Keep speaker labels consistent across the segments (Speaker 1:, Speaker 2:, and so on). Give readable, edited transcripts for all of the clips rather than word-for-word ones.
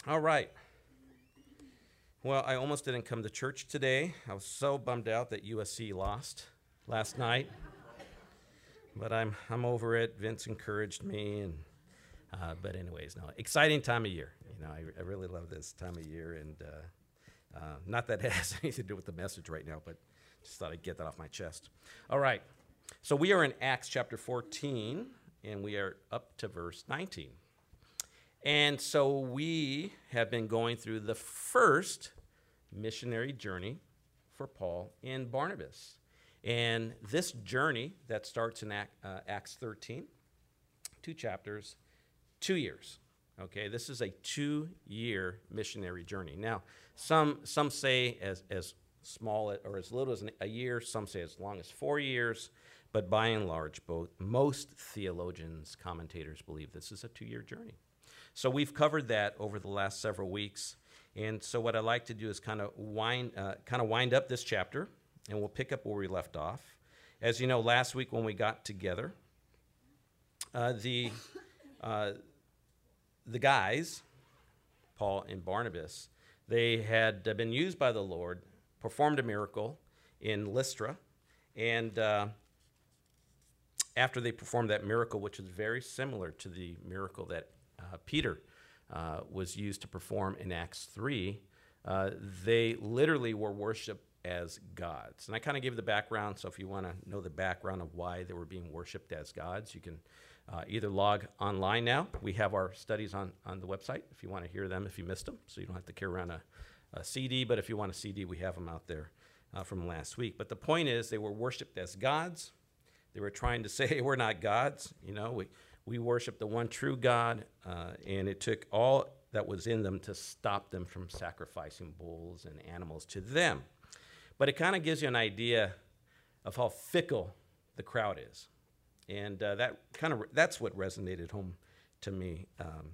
Speaker 1: All right. Well, I almost didn't come to church today. I was so bummed out that USC lost last night, but I'm over it. Vince encouraged me, and but anyways, no, exciting time of year. I really love this time of year, and not that it has anything to do with the message right now, but just thought I'd get that off my chest. All right. So we are in Acts chapter 14, and we are up to verse 19. And so we have been going through the first missionary journey for Paul and Barnabas. And this journey that starts in Acts 13, 2 chapters, 2 years. Okay, this is a 2-year missionary journey. Now, some say as small or as little as a year, some say as long as 4 years, but by and large, most theologians, commentators believe this is a 2-year journey. So we've covered that over the last several weeks, and so what I'd like to do is kind of wind up this chapter, and we'll pick up where we left off. As you know, last week when we got together, the guys, Paul and Barnabas, they had been used by the Lord, performed a miracle in Lystra, and after they performed that miracle, which is very similar to the miracle that Peter was used to perform in Acts 3, they literally were worshipped as gods. And I kind of give the background, so if you want to know the background of why they were being worshipped as gods, you can either log online now. We have our studies on the website if you want to hear them if you missed them, so you don't have to carry around a CD, but if you want a CD, we have them out there from last week. But the point is they were worshipped as gods. They were trying to say, hey, we're not gods, we worship the one true God, and it took all that was in them to stop them from sacrificing bulls and animals to them. But it kind of gives you an idea of how fickle the crowd is. And that's what resonated home to me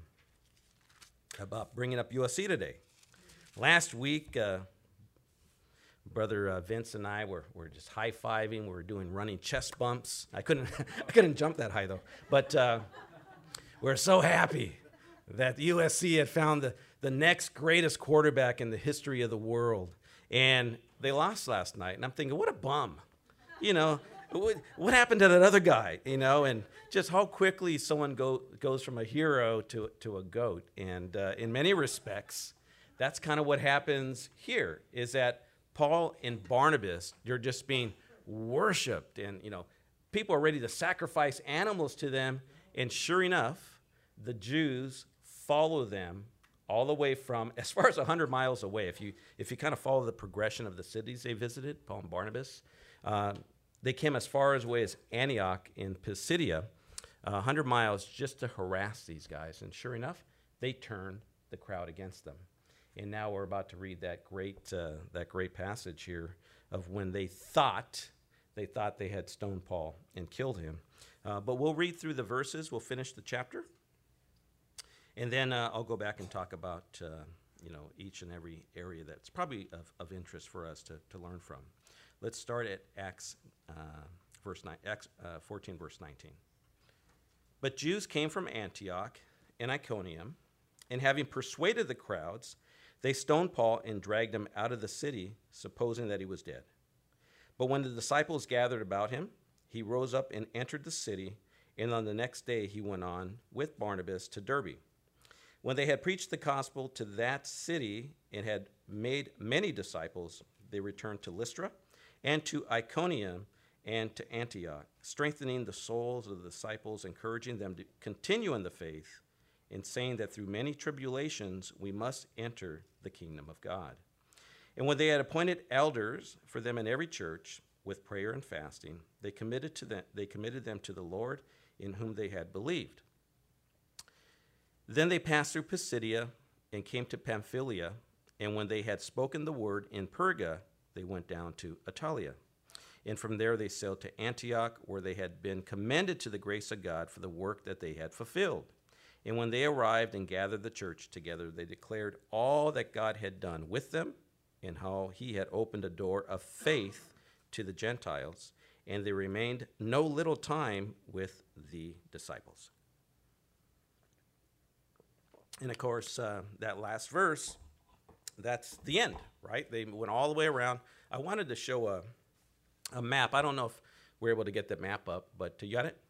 Speaker 1: about bringing up USC today. Last week, Brother Vince and I were just high-fiving. We were doing running chest bumps. I couldn't jump that high, though. But we're so happy that USC had found the next greatest quarterback in the history of the world. And they lost last night. And I'm thinking, what a bum. What happened to that other guy? And just how quickly someone goes from a hero to a goat. And in many respects, that's kind of what happens here, is that Paul and Barnabas, they're just being worshipped, and people are ready to sacrifice animals to them, and sure enough, the Jews follow them all the way from as far as 100 miles away. If you kind of follow the progression of the cities they visited, Paul and Barnabas, they came as far away as Antioch in Pisidia, 100 miles just to harass these guys, and sure enough, they turned the crowd against them. And now we're about to read that great passage here of when they thought they had stoned Paul and killed him. But we'll read through the verses. We'll finish the chapter, and then I'll go back and talk about each and every area that's probably of interest for us to learn from. Let's start at Acts 14, verse 19. But Jews came from Antioch and Iconium, and having persuaded the crowds, they stoned Paul and dragged him out of the city, supposing that he was dead. But when the disciples gathered about him, he rose up and entered the city, and on the next day he went on with Barnabas to Derbe. When they had preached the gospel to that city and had made many disciples, they returned to Lystra and to Iconium and to Antioch, strengthening the souls of the disciples, encouraging them to continue in the faith, and saying that through many tribulations we must enter the kingdom of God. And when they had appointed elders for them in every church, with prayer and fasting, they committed them to the Lord, in whom they had believed. Then they passed through Pisidia and came to Pamphylia, and when they had spoken the word in Perga, they went down to Attalia. And from there they sailed to Antioch, where they had been commended to the grace of God for the work that they had fulfilled. And when they arrived and gathered the church together, they declared all that God had done with them and how he had opened a door of faith to the Gentiles. And they remained no little time with the disciples. And of course, that last verse, that's the end, right? They went all the way around. I wanted to show a map. I don't know if we're able to get the map up, but you got it?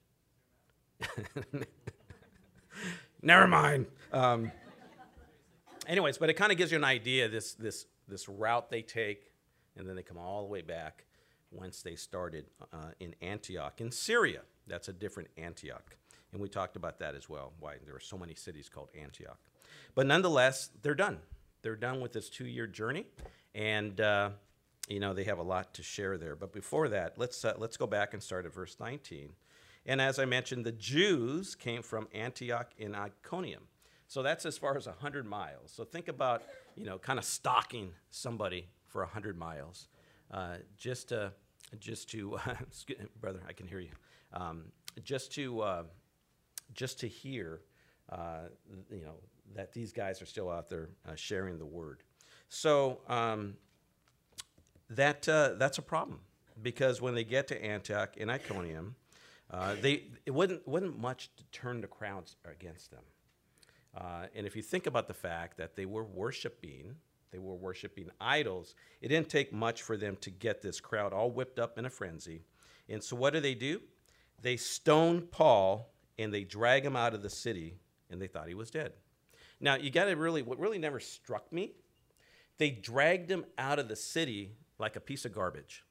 Speaker 1: Never mind. Anyways, but it kind of gives you an idea, this route they take, and then they come all the way back once they started in Antioch in Syria. That's a different Antioch. And we talked about that as well, why there are so many cities called Antioch. But nonetheless, they're done. They're done with this 2-year journey, and they have a lot to share there. But before that, let's go back and start at verse 19. And as I mentioned, the Jews came from Antioch in Iconium. So that's as far as 100 miles. So think about, kind of stalking somebody for 100 miles, just to, brother, I can hear you, just to hear, that these guys are still out there sharing the word. So that's a problem, because when they get to Antioch in Iconium, it wasn't much to turn the crowds against them. And if you think about the fact that they were worshiping idols, it didn't take much for them to get this crowd all whipped up in a frenzy. And so what do? They stone Paul, and they drag him out of the city, and they thought he was dead. Now, what really never struck me, they dragged him out of the city like a piece of garbage.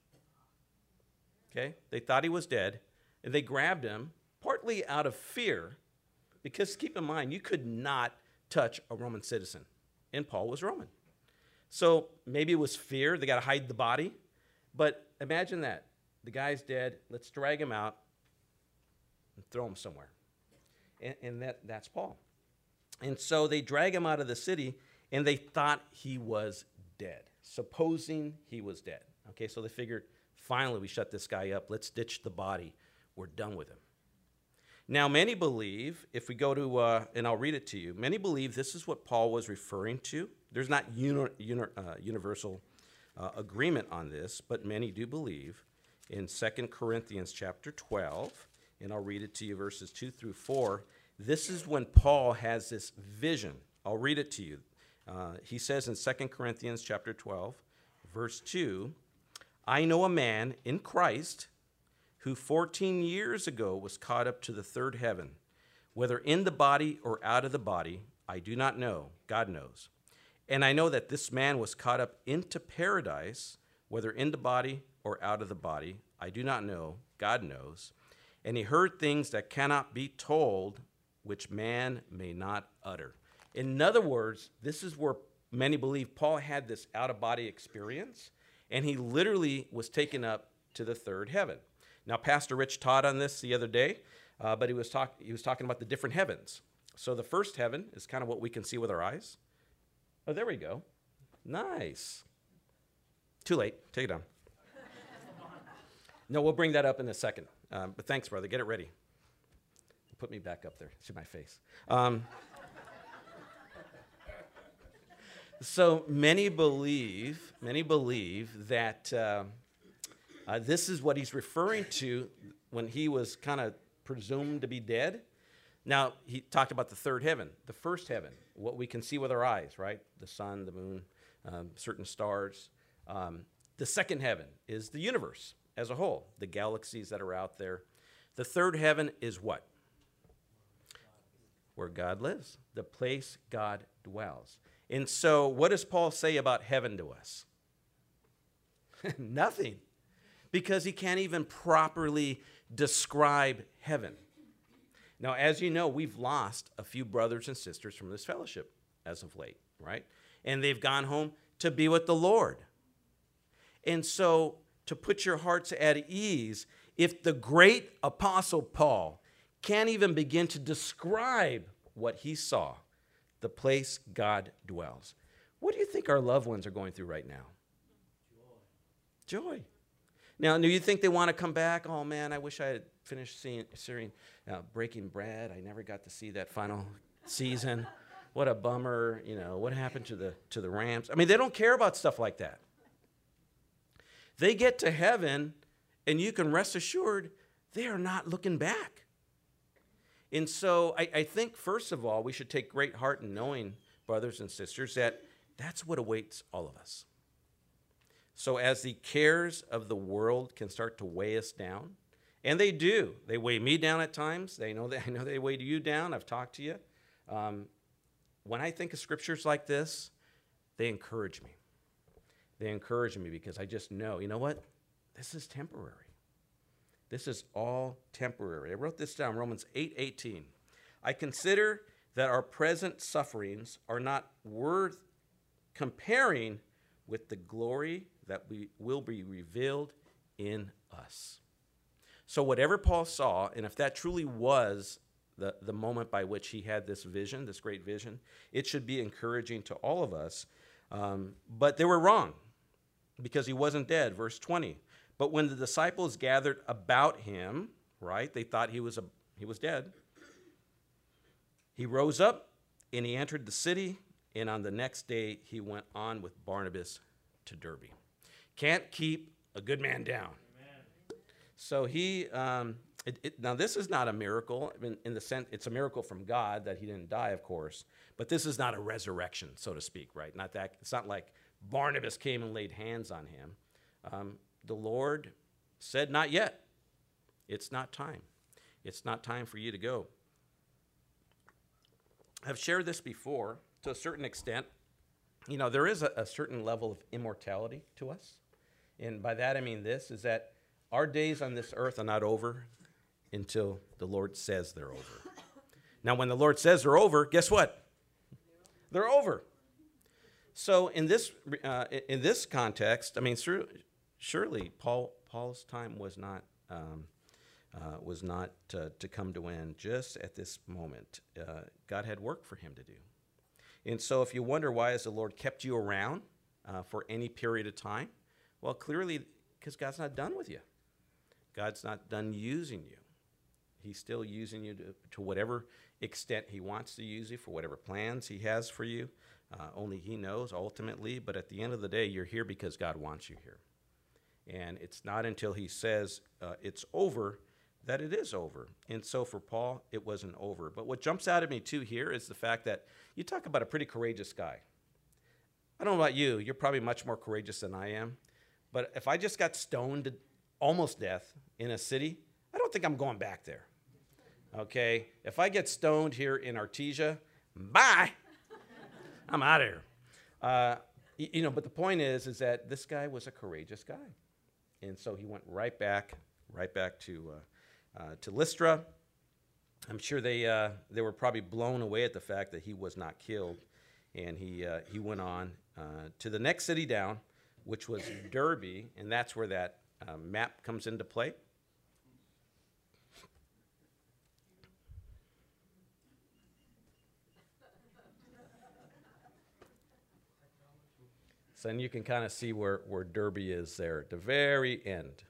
Speaker 1: Okay? They thought he was dead, and they grabbed him, partly out of fear, because keep in mind, you could not touch a Roman citizen, and Paul was Roman. So maybe it was fear. They got to hide the body. But imagine that. The guy's dead. Let's drag him out and throw him somewhere. And that's Paul. And so they drag him out of the city, and they thought he was dead, supposing he was dead. Okay, so they figured, finally, we shut this guy up. Let's ditch the body. We're done with him. Now, many believe, if we go to, and I'll read it to you, many believe this is what Paul was referring to. There's not universal agreement on this, but many do believe in 2 Corinthians chapter 12, and I'll read it to you, verses 2 through 4. This is when Paul has this vision. I'll read it to you. He says in 2 Corinthians chapter 12, verse 2, I know a man in Christ who 14 years ago was caught up to the third heaven. Whether in the body or out of the body, I do not know. God knows. And I know that this man was caught up into paradise, whether in the body or out of the body, I do not know. God knows. And he heard things that cannot be told, which man may not utter. In other words, this is where many believe Paul had this out-of-body experience, and he literally was taken up to the third heaven. Now, Pastor Rich taught on this the other day, but he was talking about the different heavens. So the first heaven is kind of what we can see with our eyes. Oh, there we go. Nice. Too late. Take it down. No, we'll bring that up in a second. But thanks, brother. Get it ready. Put me back up there. See my face. So many believe that this is what he's referring to when he was kind of presumed to be dead. Now, he talked about the third heaven, the first heaven, what we can see with our eyes, right? The sun, the moon, certain stars. The second heaven is the universe as a whole, the galaxies that are out there. The third heaven is what? Where God lives, the place God dwells. And so what does Paul say about heaven to us? Nothing. Because he can't even properly describe heaven. Now, as you know, we've lost a few brothers and sisters from this fellowship as of late, right? And they've gone home to be with the Lord. And so, to put your hearts at ease, if the great Apostle Paul can't even begin to describe what he saw, the place God dwells, what do you think our loved ones are going through right now? Joy. Now, do you think they want to come back? Oh, man, I wish I had finished seeing Breaking Bad. I never got to see that final season. What a bummer. What happened to the Rams? I mean, they don't care about stuff like that. They get to heaven, and you can rest assured they are not looking back. And so I think, first of all, we should take great heart in knowing, brothers and sisters, that that's what awaits all of us. So as the cares of the world can start to weigh us down, and they do. They weigh me down at times. I know they weigh you down. I've talked to you. When I think of scriptures like this, they encourage me. They encourage me because I just know, you know what? This is temporary. This is all temporary. I wrote this down, Romans 8:18. I consider that our present sufferings are not worth comparing with the glory that will be revealed in us. So whatever Paul saw, and if that truly was the moment by which he had this vision, this great vision, it should be encouraging to all of us. But they were wrong because he wasn't dead. Verse 20. But when the disciples gathered about him, right, they thought he was dead. He rose up and he entered the city, and on the next day he went on with Barnabas to Derbe. Can't keep a good man down. Amen. So he, now this is not a miracle in the sense, it's a miracle from God that he didn't die, of course, but this is not a resurrection, so to speak, right? Not that, it's not like Barnabas came and laid hands on him. The Lord said, not yet. It's not time. It's not time for you to go. I've shared this before to a certain extent. You know, there is a certain level of immortality to us. And by that I mean this, is that our days on this earth are not over until the Lord says they're over. Now, when the Lord says they're over, guess what? They're over. So in this context, I mean, surely Paul's time was not to come to end just at this moment. God had work for him to do. And so if you wonder why has the Lord kept you around for any period of time, well, clearly because God's not done with you. God's not done using you. He's still using you to whatever extent he wants to use you, for whatever plans he has for you. Only he knows ultimately, but at the end of the day, you're here because God wants you here. And it's not until he says it's over that it is over. And so for Paul, it wasn't over. But what jumps out at me too here is the fact that you talk about a pretty courageous guy. I don't know about you. You're probably much more courageous than I am. But if I just got stoned to almost death in a city, I don't think I'm going back there. Okay? If I get stoned here in Artesia, bye. I'm out of here. But the point is that this guy was a courageous guy. And so he went right back to Lystra. I'm sure they were probably blown away at the fact that he was not killed. And he went on to the next city down, which was Derbe, and that's where that map comes into play. So then you can kind of see where Derbe is there at the very end.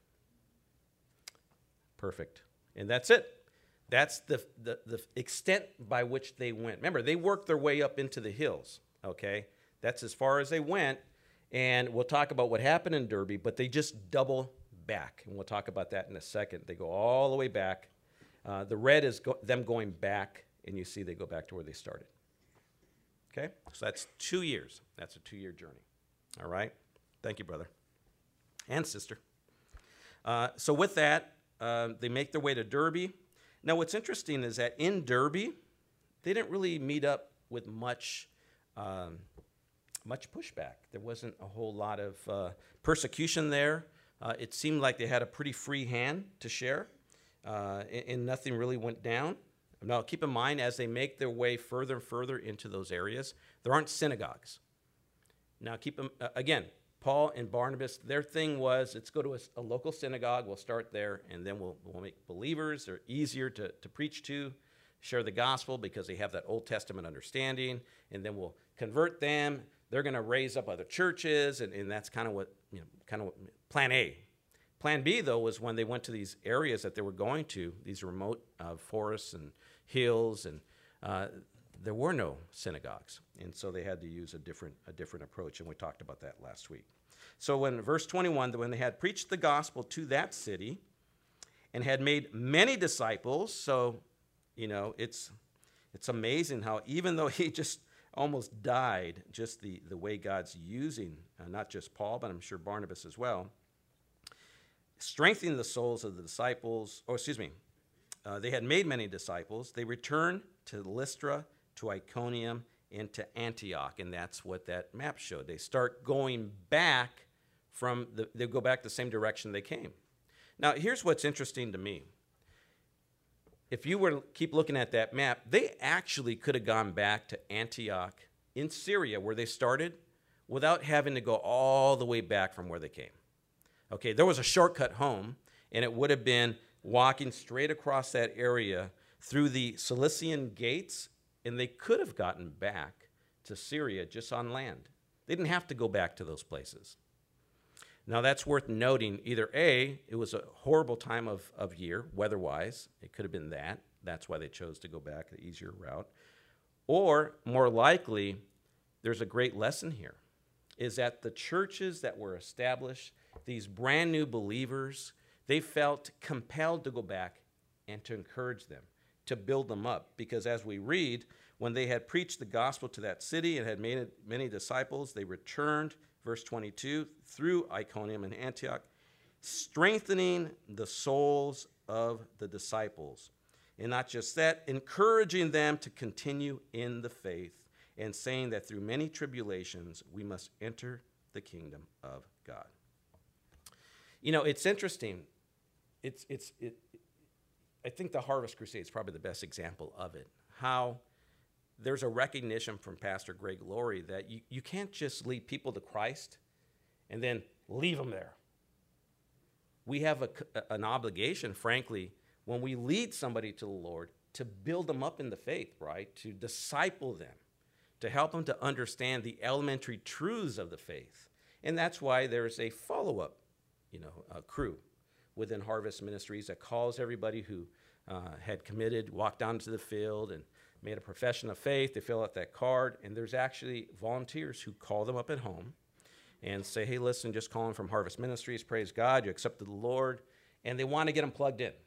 Speaker 1: Perfect. And that's it. That's the extent by which they went. Remember, they worked their way up into the hills, okay? That's as far as they went. And we'll talk about what happened in Derbe, but they just double back. And we'll talk about that in a second. They go all the way back. The red is them going back, and you see they go back to where they started. Okay? So that's 2 years. That's a 2-year journey. All right? Thank you, brother and sister. So with that, they make their way to Derbe. Now, what's interesting is that in Derbe, they didn't really meet up with much pushback. There wasn't a whole lot of persecution there. It seemed like they had a pretty free hand to share, and nothing really went down. Now, keep in mind, as they make their way further and further into those areas, there aren't synagogues. Now, again, Paul and Barnabas, their thing was, let's go to a local synagogue. We'll start there, and then we'll make believers. They're easier to preach to, share the gospel because they have that Old Testament understanding, and then we'll convert them. They're going to raise up other churches, and that's kind of what plan A. Plan B, though, was when they went to these areas that they were going to, these remote forests and hills, and there were no synagogues, and so they had to use a different approach, and we talked about that last week. So when verse 21, when they had preached the gospel to that city and had made many disciples, so It's amazing how even though he just almost died, just the way God's using, not just Paul, but I'm sure Barnabas as well, strengthening the souls of the disciples, they had made many disciples. They returned to Lystra, to Iconium, and to Antioch, and that's what that map showed. They start going back they go back the same direction they came. Now, here's what's interesting to me. If you were to keep looking at that map, they actually could have gone back to Antioch in Syria, where they started, without having to go all the way back from where they came. Okay, there was a shortcut home, and it would have been walking straight across that area through the Cilician gates, and they could have gotten back to Syria just on land. They didn't have to go back to those places. Now, that's worth noting. Either A, it was a horrible time of year, weather-wise. It could have been that. That's why they chose to go back the easier route. Or, more likely, there's a great lesson here, is that the churches that were established, these brand new believers, they felt compelled to go back and to encourage them, to build them up. Because as we read, when they had preached the gospel to that city and had made many disciples, they returned, verse 22, through Iconium and Antioch, strengthening the souls of the disciples. And not just that, encouraging them to continue in the faith and saying that through many tribulations we must enter the kingdom of God. It's interesting. I think the Harvest Crusade is probably the best example of it, how there's a recognition from Pastor Greg Laurie that you can't just lead people to Christ and then leave them there. We have an obligation, frankly, when we lead somebody to the Lord, to build them up in the faith, right? To disciple them, to help them to understand the elementary truths of the faith. And that's why there's a follow-up, crew within Harvest Ministries that calls everybody who had committed, walked down to the field and made a profession of faith. They fill out that card, and there's actually volunteers who call them up at home and say, hey, listen, just calling from Harvest Ministries, praise God, you accepted the Lord, and they want to get them plugged in.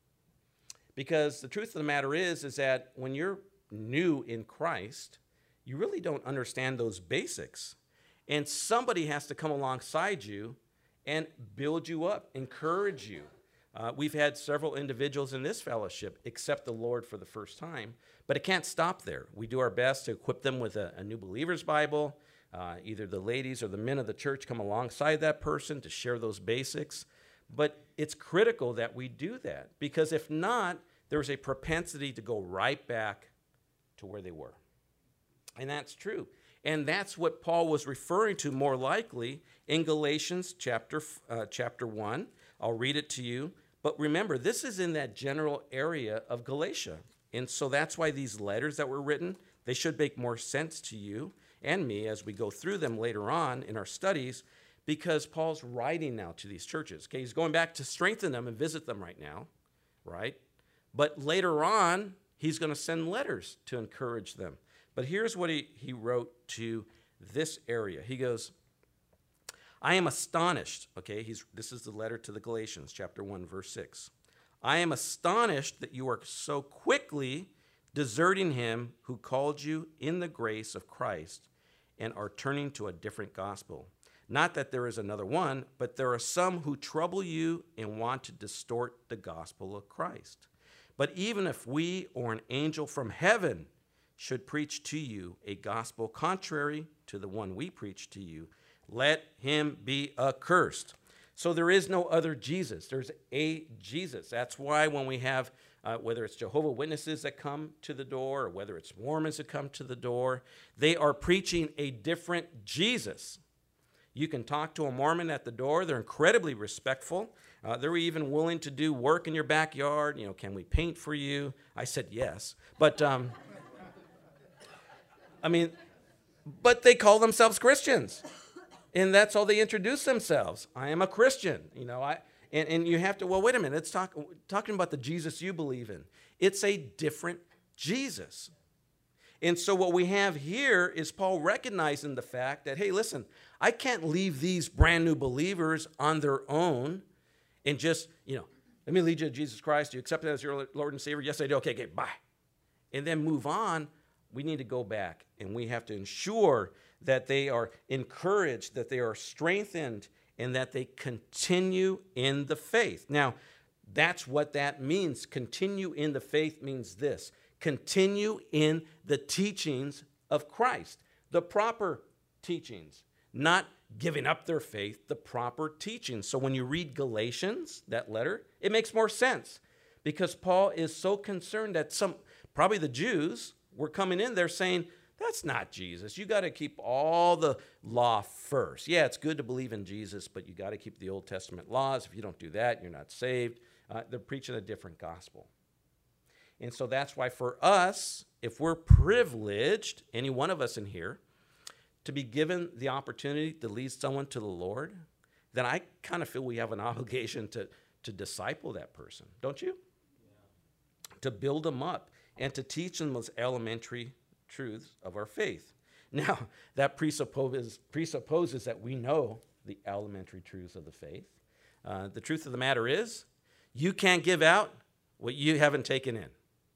Speaker 1: Because the truth of the matter is that when you're new in Christ, you really don't understand those basics. And somebody has to come alongside you and build you up, encourage you. We've had several individuals in this fellowship accept the Lord for the first time, but it can't stop there. We do our best to equip them with a New Believer's Bible. Either the ladies or the men of the church come alongside that person to share those basics. But it's critical that we do that, because if not, there's a propensity to go right back to where they were. And that's true. And that's what Paul was referring to more likely in Galatians chapter 1. I'll read it to you. But remember, this is in that general area of Galatia. And so that's why these letters that were written, they should make more sense to you and me as we go through them later on in our studies, because Paul's writing now to these churches. Okay, he's going back to strengthen them and visit them right now, right? But later on, he's going to send letters to encourage them. But here's what he wrote to this area. He goes, I am astonished, okay, this is the letter to the Galatians, chapter 1, verse 6. I am astonished that you are so quickly deserting him who called you in the grace of Christ and are turning to a different gospel. Not that there is another one, but there are some who trouble you and want to distort the gospel of Christ. But even if we or an angel from heaven should preach to you a gospel contrary to the one we preach to you, let him be accursed. So there is no other Jesus. There's a Jesus. That's why when we have, whether it's Jehovah's Witnesses that come to the door or whether it's Mormons that come to the door, they are preaching a different Jesus. You can talk to a Mormon at the door. They're incredibly respectful. They're even willing to do work in your backyard. Can we paint for you? I said yes. But, but they call themselves Christians. And that's how they introduce themselves. I am a Christian. And you have to, well, wait a minute. It's talking about the Jesus you believe in. It's a different Jesus. And so what we have here is Paul recognizing the fact that, hey, listen, I can't leave these brand new believers on their own and just, Let me lead you to Jesus Christ. Do you accept that as your Lord and Savior? Yes, I do. Okay, bye. And then move on. We need to go back, and we have to ensure that they are encouraged, that they are strengthened, and that they continue in the faith. Now, that's what that means. Continue in the faith means this. Continue in the teachings of Christ, the proper teachings, not giving up their faith, the proper teachings. So when you read Galatians, that letter, it makes more sense because Paul is so concerned that probably the Jews were coming in there saying, that's not Jesus. You got to keep all the law first. Yeah, it's good to believe in Jesus, but you got to keep the Old Testament laws. If you don't do that, you're not saved. They're preaching a different gospel. And so that's why for us, if we're privileged, any one of us in here, to be given the opportunity to lead someone to the Lord, then I kind of feel we have an obligation to disciple that person, don't you? Yeah. To build them up and to teach them those elementary truths of our faith. Now, that presupposes that we know the elementary truths of the faith. The truth of the matter is, you can't give out what you haven't taken in.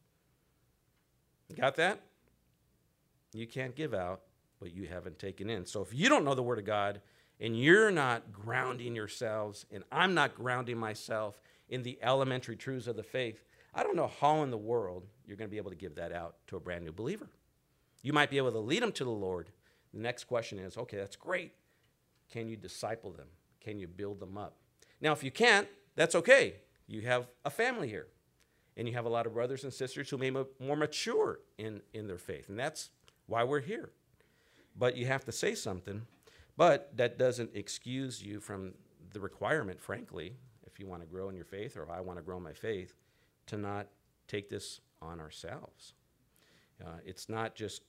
Speaker 1: Got that? You can't give out what you haven't taken in. So if you don't know the Word of God and you're not grounding yourselves and I'm not grounding myself in the elementary truths of the faith, I don't know how in the world you're going to be able to give that out to a brand new believer. You might be able to lead them to the Lord. The next question is, okay, that's great. Can you disciple them? Can you build them up? Now, if you can't, that's okay. You have a family here. And you have a lot of brothers and sisters who may be more mature in their faith. And that's why we're here. But you have to say something. But that doesn't excuse you from the requirement, frankly, if you want to grow in your faith or if I want to grow in my faith, to not take this on ourselves. It's not just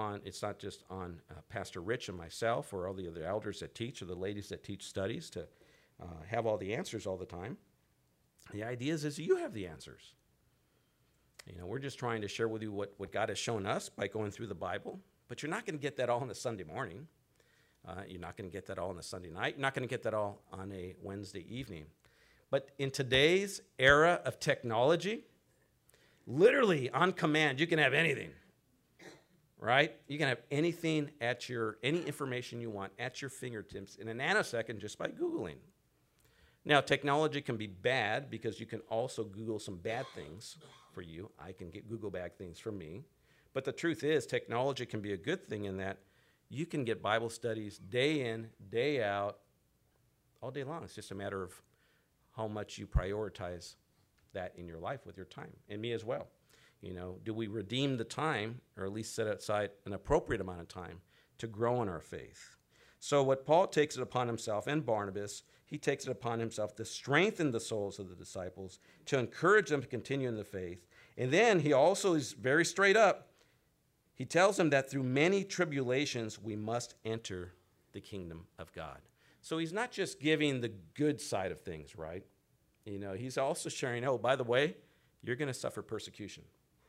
Speaker 1: on Pastor Rich and myself or all the other elders that teach or the ladies that teach studies to have all the answers all the time. The idea is you have the answers. We're just trying to share with you what God has shown us by going through the Bible. But you're not going to get that all on a Sunday morning. You're not going to get that all on a Sunday night. You're not going to get that all on a Wednesday evening. But in today's era of technology, literally on command, you can have anything. Right? You can have anything any information you want at your fingertips in a nanosecond just by Googling. Now, technology can be bad because you can also Google some bad things for you. I can Google bad things for me. But the truth is, technology can be a good thing in that you can get Bible studies day in, day out, all day long. It's just a matter of how much you prioritize that in your life with your time, and me as well. Do we redeem the time, or at least set aside an appropriate amount of time to grow in our faith? So what Paul takes it upon himself, and Barnabas, he takes it upon himself to strengthen the souls of the disciples, to encourage them to continue in the faith. And then he also is very straight up. He tells them that through many tribulations, we must enter the kingdom of God. So he's not just giving the good side of things, right? He's also sharing, oh, by the way, you're going to suffer persecution.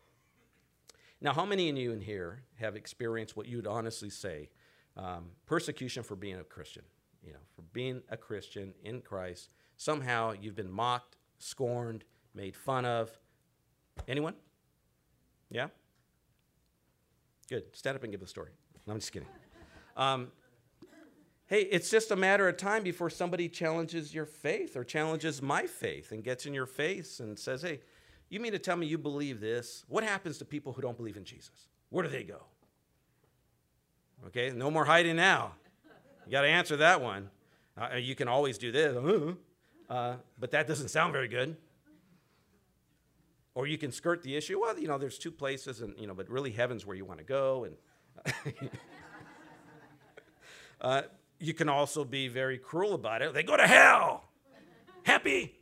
Speaker 1: Now, how many of you in here have experienced what you would honestly say, persecution for being a Christian? For being a Christian in Christ, somehow you've been mocked, scorned, made fun of. Anyone? Yeah? Good. Stand up and give the story. No, I'm just kidding. Hey, it's just a matter of time before somebody challenges your faith or challenges my faith and gets in your face and says, hey, you mean to tell me you believe this? What happens to people who don't believe in Jesus? Where do they go? Okay, no more hiding now. You got to answer that one. You can always do this, but that doesn't sound very good. Or you can skirt the issue. Well, there's two places, and but really heaven's where you want to go. And you can also be very cruel about it. They go to hell. Happy.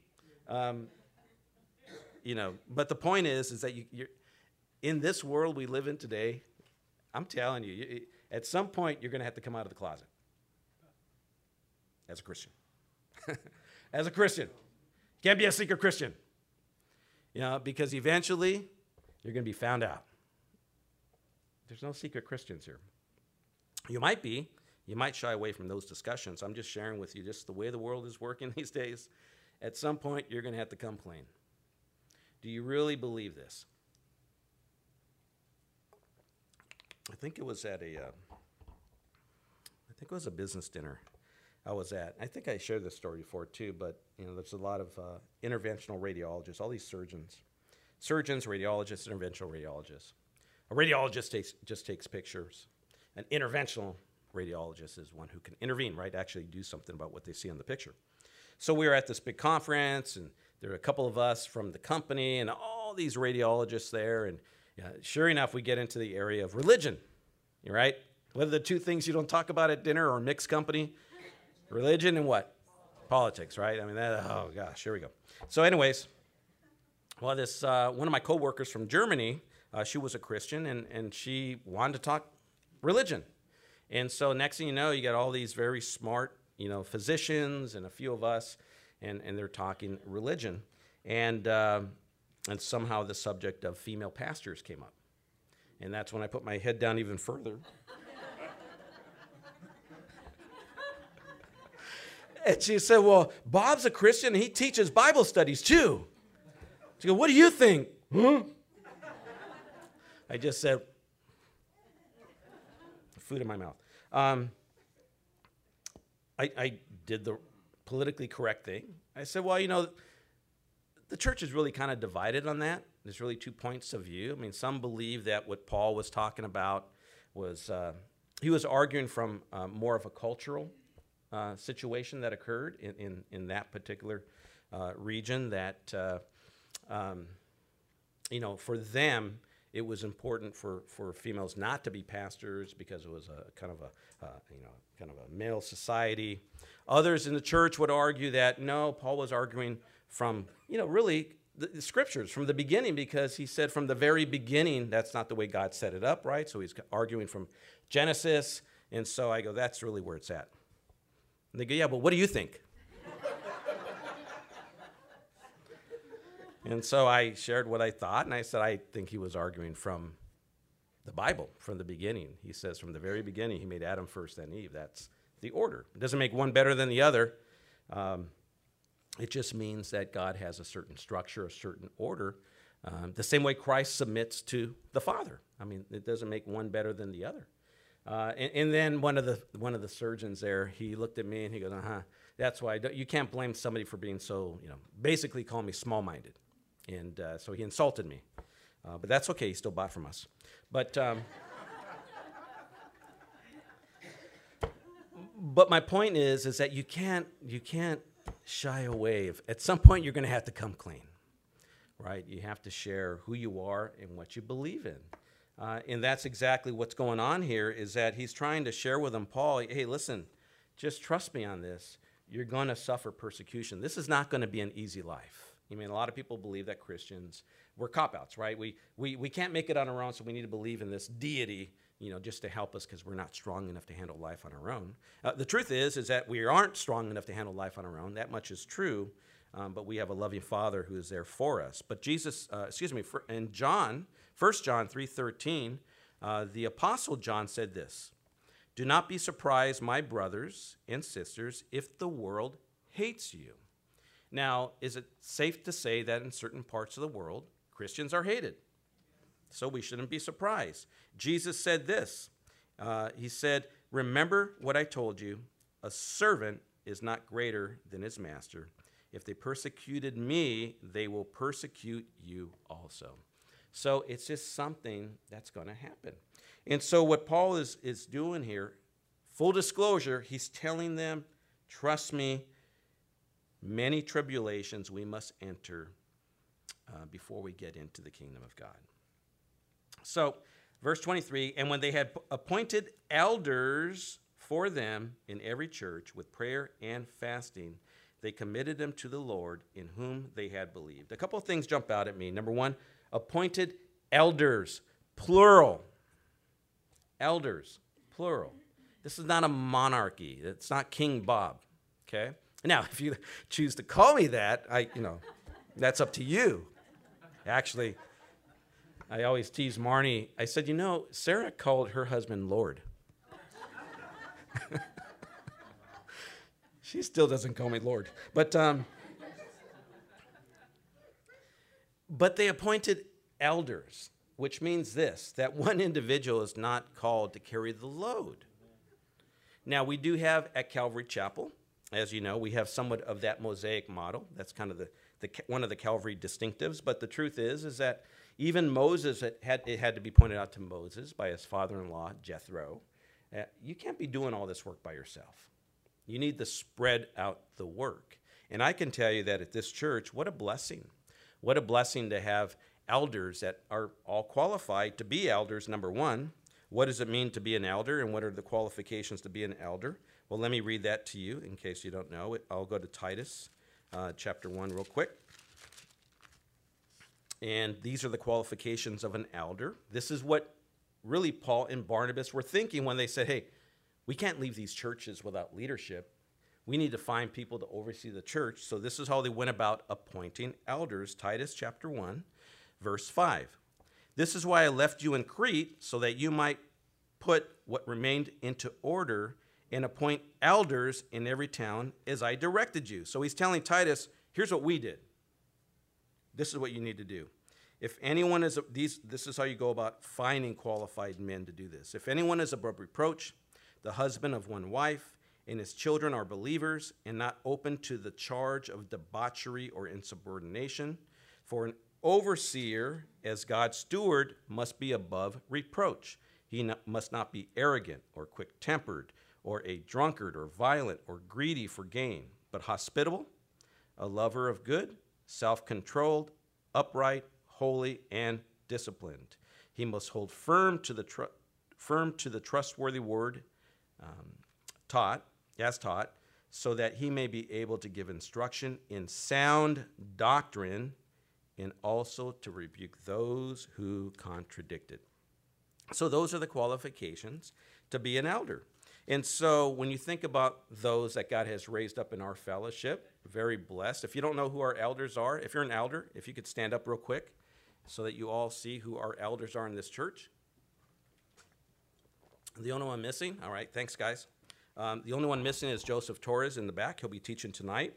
Speaker 1: But the point is that you're in this world we live in today. I'm telling you, at some point you're going to have to come out of the closet as a Christian. As a Christian, you can't be a secret Christian. Because eventually you're going to be found out. There's no secret Christians here. You might be. You might shy away from those discussions. I'm just sharing with you just the way the world is working these days. at some point you're going to have to come clean. Do you really believe this? I think it was at a business dinner I was at. I think I shared this story before too, but there's a lot of interventional radiologists, all these surgeons, radiologists, interventional radiologists. A radiologist just takes pictures. An interventional radiologist is one who can intervene, right? Actually do something about what they see on the picture. So we were at this big conference, and there are a couple of us from the company, and all these radiologists there. And sure enough, we get into the area of religion, right? What are the two things you don't talk about at dinner or mixed company? Religion and what? Politics, right? I mean, oh gosh, here we go. So anyways, well, this one of my coworkers from Germany, she was a Christian, and she wanted to talk religion. And so next thing you know, you got all these very smart, physicians and a few of us, and they're talking religion. And somehow the subject of female pastors came up. And that's when I put my head down even further. And she said, well, Bob's a Christian, and he teaches Bible studies too. She goes, what do you think? Huh? I just said, food in my mouth. I did the politically correct thing. I said, well, the church is really kind of divided on that. There's really 2 points of view. I mean, some believe that what Paul was talking about was, he was arguing from more of a cultural situation that occurred in that particular region, that, for them, it was important for females not to be pastors because it was a kind of a male society. Others in the church would argue that no, Paul was arguing from really the scriptures from the beginning, because he said from the very beginning that's not the way God set it up, right? So he's arguing from Genesis, and so I go, that's really where it's at. And they go, yeah, but what do you think? And so I shared what I thought, and I said, I think he was arguing from the Bible, from the beginning. He says from the very beginning, he made Adam first, then Eve. That's the order. It doesn't make one better than the other. It just means that God has a certain structure, a certain order, the same way Christ submits to the Father. I mean, it doesn't make one better than the other. And then one of the surgeons there, he looked at me and he goes, that's why you can't blame somebody for being so, basically calling me small-minded. And so he insulted me. But that's okay. He still bought from us. But my point is that you can't shy away. At some point, you're going to have to come clean, right? You have to share who you are and what you believe in. And that's exactly what's going on here, is that he's trying to share with them, Paul, hey, listen, just trust me on this. You're going to suffer persecution. This is not going to be an easy life. I mean, a lot of people believe that Christians, we're cop-outs, right? We can't make it on our own, so we need to believe in this deity, just to help us because we're not strong enough to handle life on our own. The truth is that we aren't strong enough to handle life on our own. That much is true, but we have a loving Father who is there for us. But Jesus, in John, 1 John 3:13, the Apostle John said this, do not be surprised, my brothers and sisters, if the world hates you. Now, is it safe to say that in certain parts of the world, Christians are hated? So we shouldn't be surprised. Jesus said this. He said, remember what I told you, a servant is not greater than his master. If they persecuted me, they will persecute you also. So it's just something that's going to happen. And so what Paul is doing here, full disclosure, he's telling them, trust me, many tribulations we must enter before we get into the kingdom of God. So, verse 23, and when they had appointed elders for them in every church with prayer and fasting, they committed them to the Lord in whom they had believed. A couple of things jump out at me. Number one, appointed elders, plural. Elders, plural. This is not a monarchy. It's not King Bob, okay? Now, if you choose to call me that, that's up to you. Actually, I always tease Marnie. I said, Sarah called her husband Lord. She still doesn't call me Lord. But But they appointed elders, which means this, that one individual is not called to carry the load. Now, we do have at Calvary Chapel, as you know, we have somewhat of that Mosaic model. That's kind of one of the Calvary distinctives. But the truth is that even Moses, it had to be pointed out to Moses by his father-in-law, Jethro, you can't be doing all this work by yourself. You need to spread out the work. And I can tell you that at this church, what a blessing. What a blessing to have elders that are all qualified to be elders, number one. What does it mean to be an elder, and what are the qualifications to be an elder? Well, let me read that to you in case you don't know. I'll go to Titus chapter 1 real quick. And these are the qualifications of an elder. This is what really Paul and Barnabas were thinking when they said, hey, we can't leave these churches without leadership. We need to find people to oversee the church. So this is how they went about appointing elders. Titus chapter 1, verse 5. This is why I left you in Crete, so that you might put what remained into order and appoint elders in every town as I directed you. So he's telling Titus, here's what we did. This is what you need to do. If anyone is, this is how you go about finding qualified men to do this. If anyone is above reproach, the husband of one wife, and his children are believers and not open to the charge of debauchery or insubordination, for an overseer as God's steward must be above reproach. He must not be arrogant or quick-tempered or a drunkard or violent or greedy for gain, but hospitable, a lover of good, self-controlled, upright, holy, and disciplined. He must hold firm to the trustworthy word taught, so that he may be able to give instruction in sound doctrine and also to rebuke those who contradict it. So those are the qualifications to be an elder. And so when you think about those that God has raised up in our fellowship, very blessed. If you don't know who our elders are, if you're an elder, if you could stand up real quick so that you all see who our elders are in this church. The only one missing? All right, thanks, guys. The only one missing is Joseph Torres in the back. He'll be teaching tonight.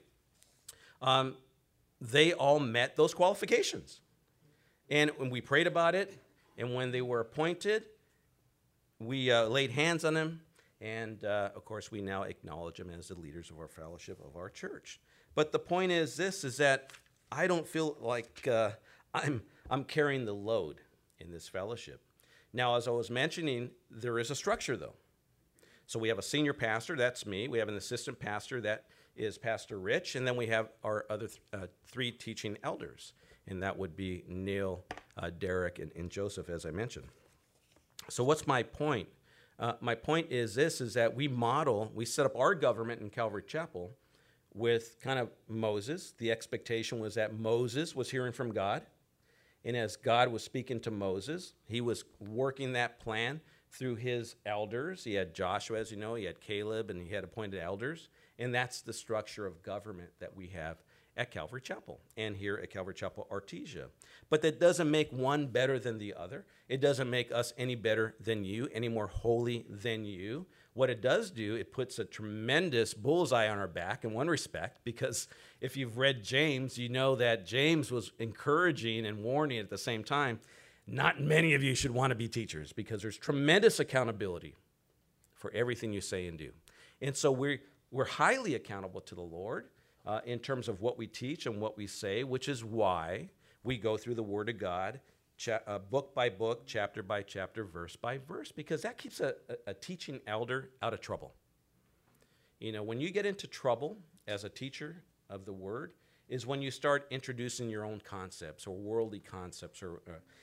Speaker 1: They all met those qualifications. And when we prayed about it, and when they were appointed, we laid hands on them. And, of course, we now acknowledge them as the leaders of our fellowship of our church. But the point is this, is that I don't feel like I'm carrying the load in this fellowship. Now, as I was mentioning, there is a structure, though. So we have a senior pastor, that's me. We have an assistant pastor, that is Pastor Rich. And then we have our other three teaching elders. And that would be Neil, Derek, and Joseph, as I mentioned. So what's my point? My point is this, is that we set up our government in Calvary Chapel with kind of Moses. The expectation was that Moses was hearing from God. And as God was speaking to Moses, he was working that plan through his elders. He had Joshua, as you know, he had Caleb, and he had appointed elders. And that's the structure of government that we have at Calvary Chapel and here at Calvary Chapel Artesia. But that doesn't make one better than the other. It doesn't make us any better than you, any more holy than you. What it does do, it puts a tremendous bullseye on our back in one respect, because if you've read James, you know that James was encouraging and warning at the same time, not many of you should want to be teachers, because there's tremendous accountability for everything you say and do. And so we're highly accountable to the Lord in terms of what we teach and what we say, which is why we go through the Word of God book by book, chapter by chapter, verse by verse, because that keeps a teaching elder out of trouble. You know, when you get into trouble as a teacher of the Word is when you start introducing your own concepts or worldly concepts or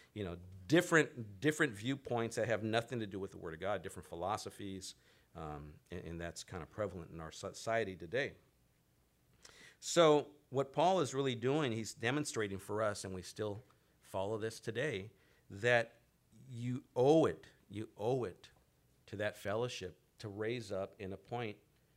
Speaker 1: different viewpoints that have nothing to do with the Word of God, different philosophies, and that's kind of prevalent in our society today. So what Paul is really doing, he's demonstrating for us, and we still follow this today, that you owe it to that fellowship to raise up and appoint,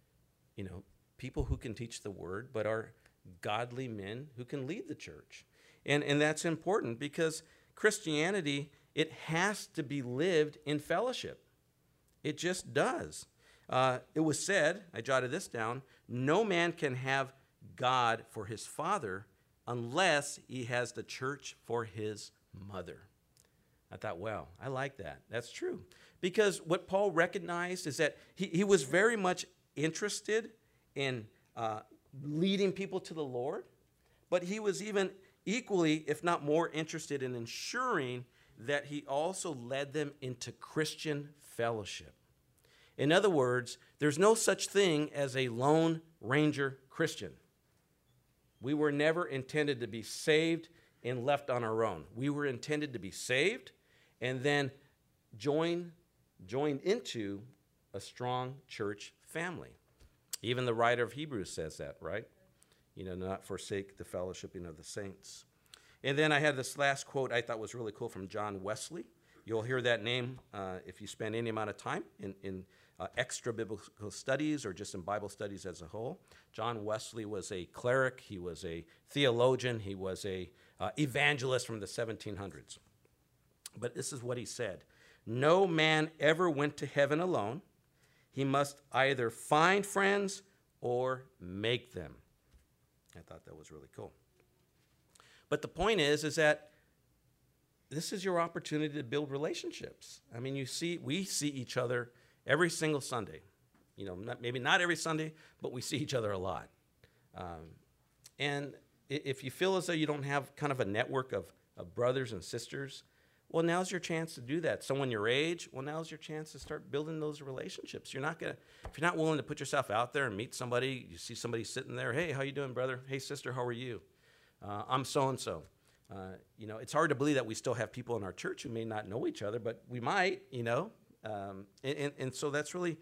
Speaker 1: people who can teach the Word, but are godly men who can lead the church. And that's important, because Christianity, it has to be lived in fellowship. It just does. It was said, I jotted this down, no man can have God for his father unless he has the church for his mother. I thought, wow, I like that. That's true. Because what Paul recognized is that he was very much interested in leading people to the Lord, but he was even equally, if not more, interested in ensuring that he also led them into Christian fellowship. In other words, there's no such thing as a Lone Ranger Christian. We were never intended to be saved and left on our own. We were intended to be saved and then joined into a strong church family. Even the writer of Hebrews says that, right? Not forsake the fellowshipping of the saints. And then I had this last quote I thought was really cool from John Wesley. You'll hear that name if you spend any amount of time in extra biblical studies or just in Bible studies as a whole. John Wesley was a cleric. He was a theologian. He was a evangelist from the 1700s. But this is what he said. No man ever went to heaven alone. He must either find friends or make them. I thought that was really cool. But the point is that this is your opportunity to build relationships. I mean, we see each other every single Sunday. Maybe not every Sunday, but we see each other a lot. And if you feel as though you don't have kind of a network of brothers and sisters, well, now's your chance to do that. Someone your age, well, now's your chance to start building those relationships. If you're not willing to put yourself out there and meet somebody, you see somebody sitting there, hey, how you doing, brother? Hey, sister, how are you? I'm so-and-so. It's hard to believe that we still have people in our church who may not know each other, but we might, and so that's really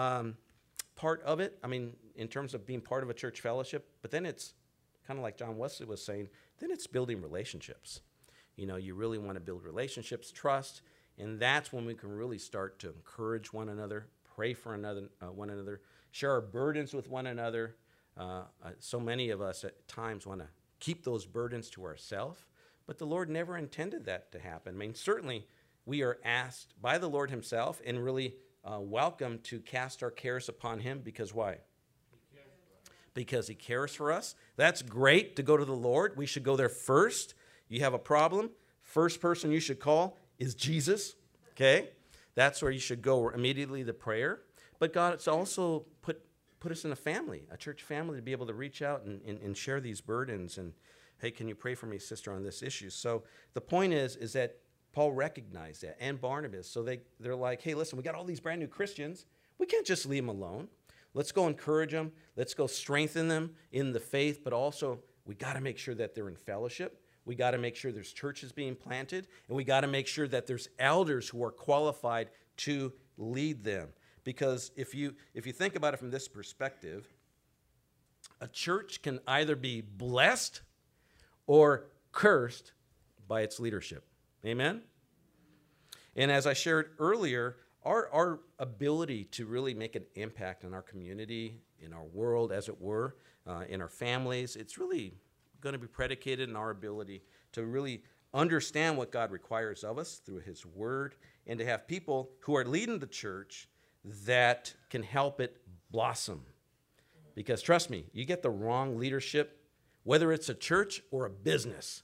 Speaker 1: part of it. I mean, in terms of being part of a church fellowship, but then it's kind of like John Wesley was saying, then it's building relationships. You really want to build relationships, trust, and that's when we can really start to encourage one another, pray for one another, share our burdens with one another. So many of us at times want to keep those burdens to ourselves, but the Lord never intended that to happen. I mean, certainly we are asked by the Lord himself and really welcome to cast our cares upon him because why? Because he cares for us. That's great to go to the Lord. We should go there first. You have a problem, first person you should call is Jesus, okay? That's where you should go immediately to prayer. But God's also put us in a family, a church family, to be able to reach out and share these burdens. And, hey, can you pray for me, sister, on this issue? So the point is that Paul recognized that, and Barnabas. So they're like, hey, listen, we got all these brand new Christians. We can't just leave them alone. Let's go encourage them. Let's go strengthen them in the faith. But also, we got to make sure that they're in fellowship. We got to make sure there's churches being planted, and we got to make sure that there's elders who are qualified to lead them. Because if you think about it from this perspective, a church can either be blessed or cursed by its leadership. Amen? And as I shared earlier, our ability to really make an impact on our community, in our world, as it were, in our families, it's really going to be predicated in our ability to really understand what God requires of us through his word and to have people who are leading the church that can help it blossom. Because trust me, you get the wrong leadership, whether it's a church or a business,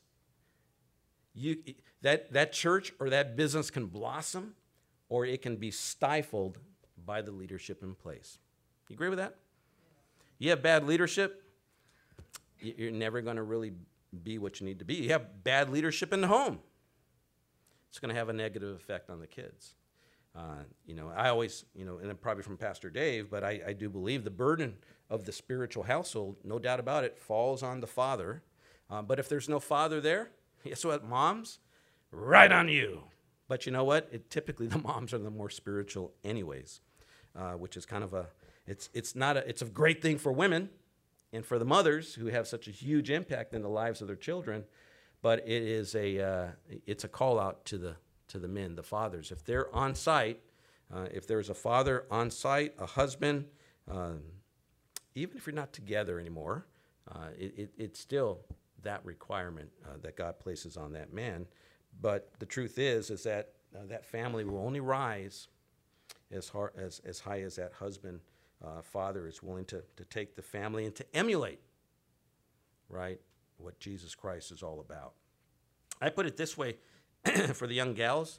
Speaker 1: that church or that business can blossom or it can be stifled by the leadership in place. You agree with that? You have bad leadership, you're never going to really be what you need to be. You have bad leadership in the home, it's going to have a negative effect on the kids. I always, and probably from Pastor Dave, but I do believe the burden of the spiritual household, no doubt about it, falls on the father. But if there's no father there, guess what, moms? Right on you. But you know what? Typically the moms are the more spiritual anyways, which is kind of it's a great thing for women and for the mothers who have such a huge impact in the lives of their children, but it's a call out to the men, the fathers. If they're on site, if there's a father on site, a husband, even if you're not together anymore, it's still that requirement that God places on that man. But the truth is that that family will only rise as high as that husband, father is willing to take the family and to emulate, right, what Jesus Christ is all about. I put it this way for the young gals.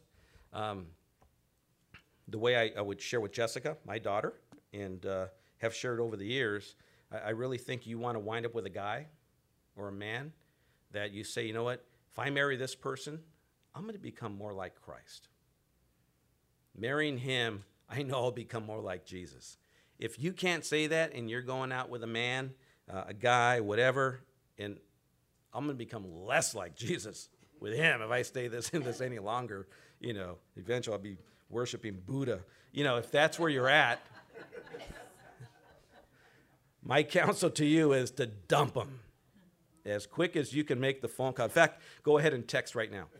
Speaker 1: The way I would share with Jessica, my daughter, and have shared over the years, I really think you want to wind up with a guy or a man that you say, you know what, if I marry this person, I'm going to become more like Christ. Marrying him, I know I'll become more like Jesus. If you can't say that and you're going out with a man, a guy, whatever, and I'm going to become less like Jesus with him if I stay in this any longer, eventually I'll be worshiping Buddha. If that's where you're at, my counsel to you is to dump them as quick as you can make the phone call. In fact, go ahead and text right now.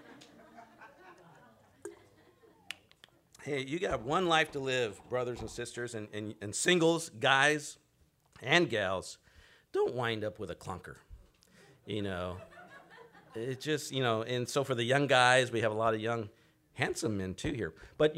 Speaker 1: Hey, you got one life to live, brothers and sisters, and singles, guys and gals, don't wind up with a clunker. It just, and so for the young guys, we have a lot of young, handsome men too here. But,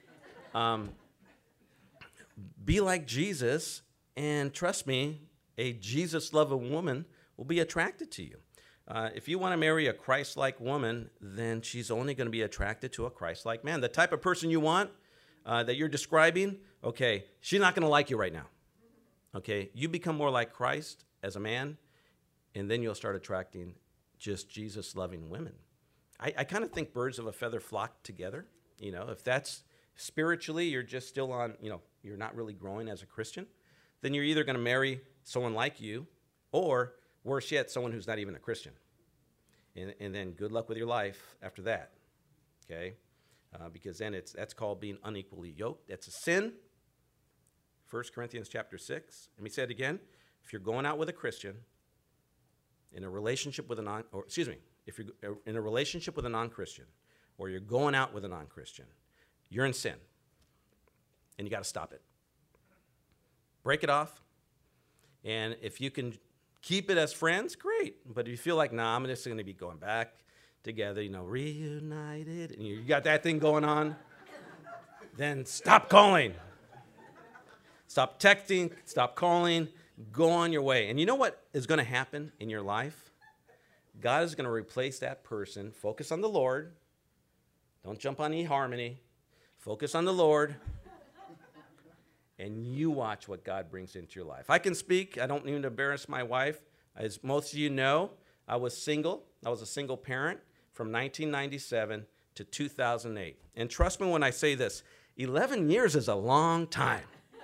Speaker 1: be like Jesus, and trust me, a Jesus-loving woman will be attracted to you. If you want to marry a Christ-like woman, then she's only going to be attracted to a Christ-like man. The type of person you want that you're describing, okay, she's not going to like you right now. Okay, you become more like Christ as a man, and then you'll start attracting just Jesus-loving women. I kind of think birds of a feather flock together. If that's spiritually, you're just still on, you're not really growing as a Christian, then you're either going to marry someone like you, or worse yet, someone who's not even a Christian. And then good luck with your life after that, okay? Because then that's called being unequally yoked. That's a sin. 1 Corinthians chapter 6. Let me say it again. If you're going out with a Christian in a relationship with if you're in a relationship with a non-Christian, or you're going out with a non-Christian, you're in sin, and you got to stop it. Break it off, and if you can keep it as friends, great. But if you feel like, nah, I'm just going to be going back together, reunited, and you got that thing going on, then stop calling. Stop texting, stop calling, go on your way. And you know what is going to happen in your life? God is going to replace that person. Focus on the Lord. Don't jump on eHarmony. Focus on the Lord. And you watch what God brings into your life. I can speak. I don't need to embarrass my wife. As most of you know, I was single. I was a single parent from 1997 to 2008. And trust me when I say this, 11 years is a long time.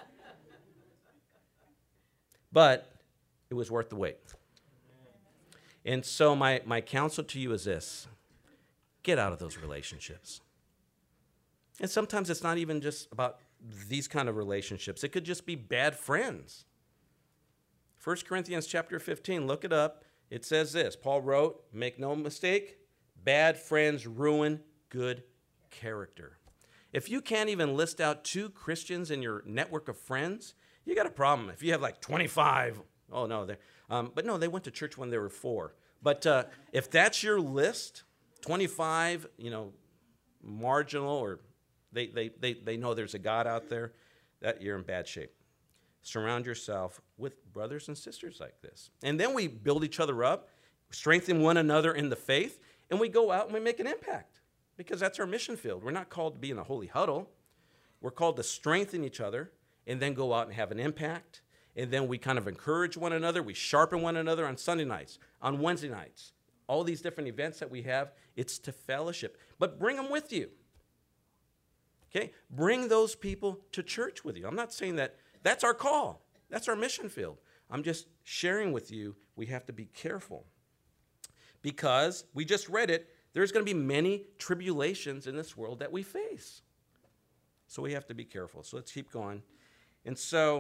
Speaker 1: But it was worth the wait. And so my counsel to you is this. Get out of those relationships. And sometimes it's not even just about these kind of relationships. It could just be bad friends. 1 Corinthians chapter 15, look it up. It says this. Paul wrote, make no mistake, bad friends ruin good character. If you can't even list out 2 Christians in your network of friends, you got a problem. If you have like 25, oh no, but no, they went to church when they were 4. But if that's your list, 25, marginal, or they know there's a God out there, that you're in bad shape. Surround yourself with brothers and sisters like this. And then we build each other up, strengthen one another in the faith, and we go out and we make an impact because that's our mission field. We're not called to be in a holy huddle. We're called to strengthen each other and then go out and have an impact. And then we kind of encourage one another. We sharpen one another on Sunday nights, on Wednesday nights. All these different events that we have, it's to fellowship. But bring them with you. Okay? Bring those people to church with you. I'm not saying that that's our call. That's our mission field. I'm just sharing with you we have to be careful. Because we just read it, there's going to be many tribulations in this world that we face. So we have to be careful. So let's keep going. And so,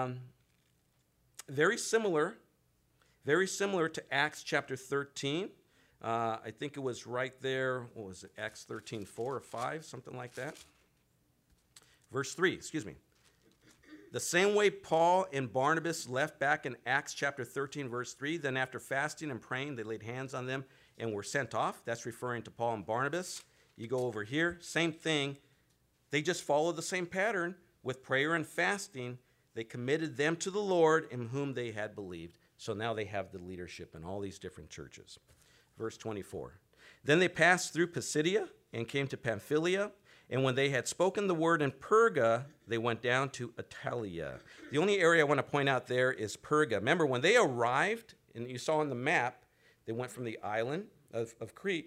Speaker 1: very similar to Acts chapter 13. I think it was right there, what was it, Acts 13, 4 or 5, something like that. Verse 3, excuse me. The same way Paul and Barnabas left back in Acts chapter 13, verse 3, then after fasting and praying, they laid hands on them and were sent off. That's referring to Paul and Barnabas. You go over here, same thing. They just followed the same pattern with prayer and fasting. They committed them to the Lord in whom they had believed. So now they have the leadership in all these different churches. Verse 24. Then they passed through Pisidia and came to Pamphylia. And when they had spoken the word in Perga, they went down to Attalia. The only area I want to point out there is Perga. Remember, when they arrived, and you saw on the map, they went from the island of Crete.